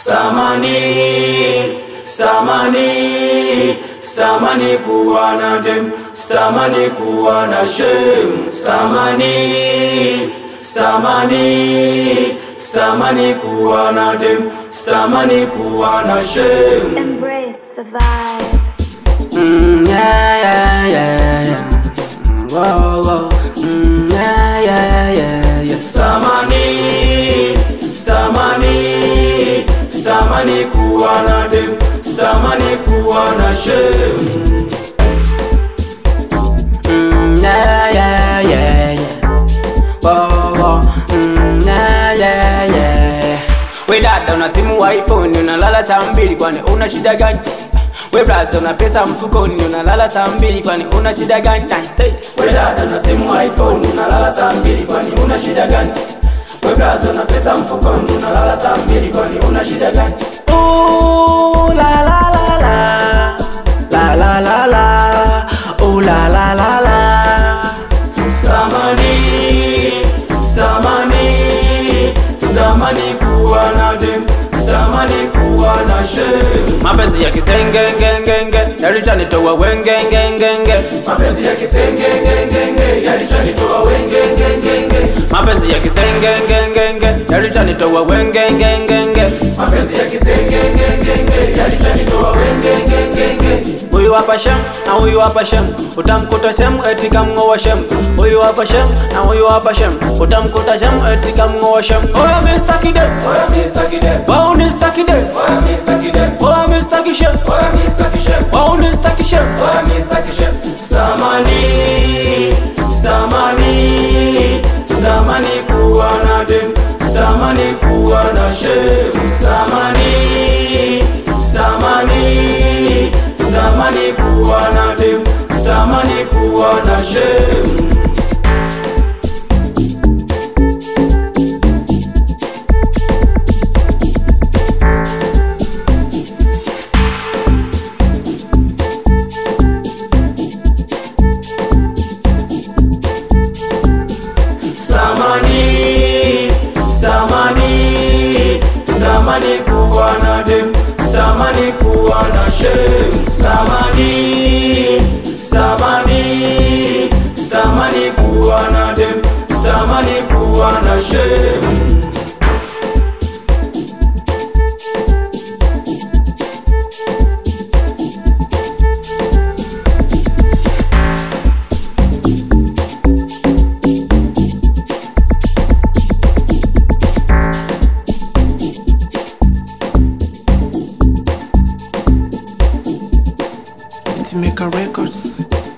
Stamani kuwa na dem, stamani kuwa na shem. Stamani kuwa na dem, stamani kuwa na shem. Embrace the vibes. Yeah. Whoa. Yeah. Stamani kuwa na dem, stamani kuwa na shem. Yeah. Whoa. Yeah. We dada una simu wa iPhone, unalala saa 2 kwani una shida gani? We braza una pesa mfukoni, unalala saa 2 kwani una shida gani? Stay. We dada una simu wa iPhone, unalala saa 2 kwani una shida gani? We braza una pesa mfukoni, unalala saa 2 kwani una shida gani? Ooh la la la la, la la la la, ooh la la la la. Stamani kuwa na dem, stamani kuwa na shem. Mapenzi ya kisengengengenge yalishanitoa wengengengenge. Mapenzi ya kisengengengenge yalishanitoa wengengengenge. Mapenzi ya kisengengengenge yalishanitoa wengengengenge. Mapenzi ya kisengengengenge yalishanitoa wengengengenge. Huyu hapa shem na huyu hapa shem, utamkuta shem eti kamngoa shem. Huyu hapa shem na huyu hapa shem, utamkuta shem eti kamngoa shem. Oya Mr. Kide, oya Mr. Kide, wao Mr. Kide, oya Mr. Kide, oya Mr. Kishem, oya Mr. Kishem, wao Mr. Kishem, oya Mr. Kishem. Stamani kuwa na dem, stamani kuwa na shem. Stamani kuwa na dem, stamani kuwa na shem. Stamani kuwa na dem, stamani kuwa na shem. Stamani kuwa na dem, stamani kuwa na shem. Make a records.